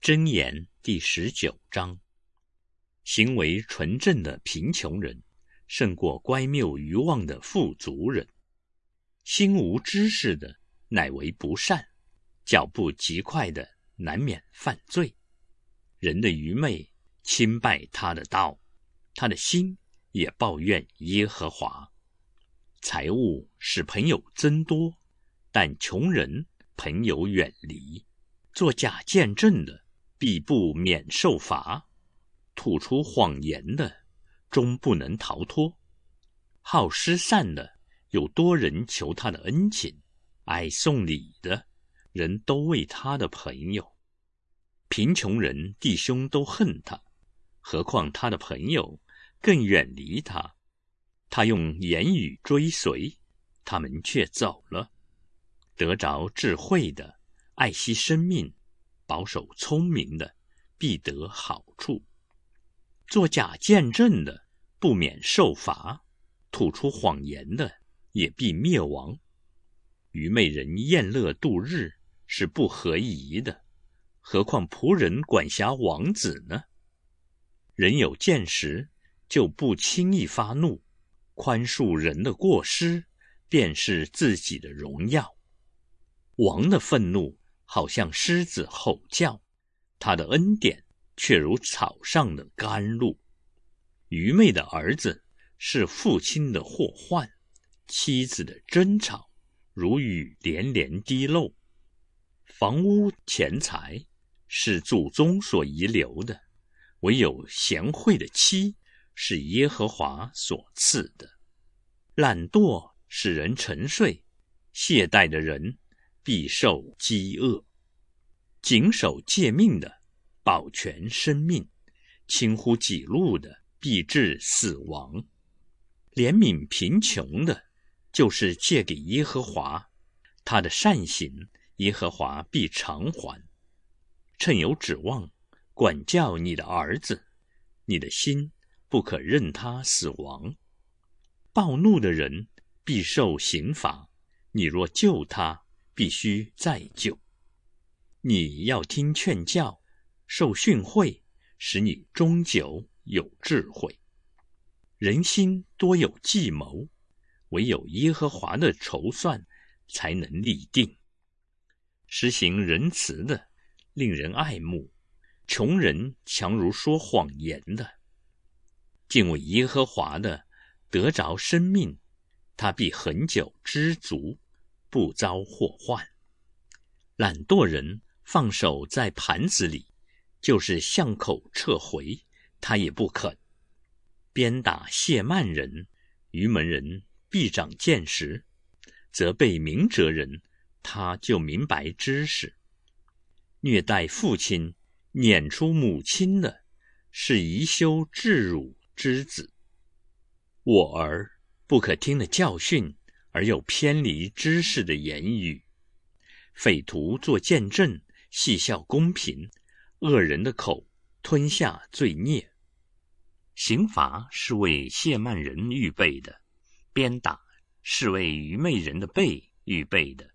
箴言第19章，行为纯正的贫穷人，胜过乖谬愚妄的富足人。心无知识的，乃为不善；脚步极快的，难免犯罪。人的愚昧轻败他的道，他的心也抱怨耶和华。财物使朋友增多，但穷人朋友远离。作假见证的，必不免受罚；吐出谎言的，终不能逃脱。好施善的，有多人求他的恩情；爱送礼的，人都为他的朋友。贫穷人弟兄都恨他，何况他的朋友更远离他。他用言语追随，他们却走了。得着智慧的，爱惜生命；保守聪明的，必得好处。作假见证的，不免受罚；吐出谎言的，也必灭亡。愚昧人宴乐度日，是不合宜的，何况仆人管辖王子呢？人有见识，就不轻易发怒；宽恕人的过失，便是自己的荣耀。王的愤怒好像狮子吼叫，他的恩典却如草上的甘露。愚昧的儿子是父亲的祸患，妻子的争吵如雨连连滴漏。房屋钱财是祖宗所遗留的，唯有贤惠的妻是耶和华所赐的。懒惰使人沉睡，懈怠的人必受饥饿。谨守诫命的，保全生命；轻忽己路的，必致死亡。怜悯贫穷的，就是借给耶和华，他的善行，耶和华必偿还。趁有指望，管教你的儿子，你的心不可任他死亡。暴怒的人必受刑罚，你若救他，必须再救。你要听劝教，受训诲，使你终久有智慧。人心多有计谋，唯有耶和华的筹算才能立定。实行仁慈的，令人爱慕；穷人强如说谎言的。敬畏耶和华的，得着生命，他必恒久知足，不遭祸患。懒惰人放手在盘子里，就是巷口撤回，他也不肯。鞭打亵慢人，愚门人必长见识；责备明哲人，他就明白知识。虐待父亲，撵出母亲的，是貽羞稚乳之子。我儿，不可听了教训，而又偏离知识的言语。匪徒作见证，戏笑公平；恶人的口吞下罪孽。刑罚是为亵慢人预备的，鞭打是为愚昧人的背预备的。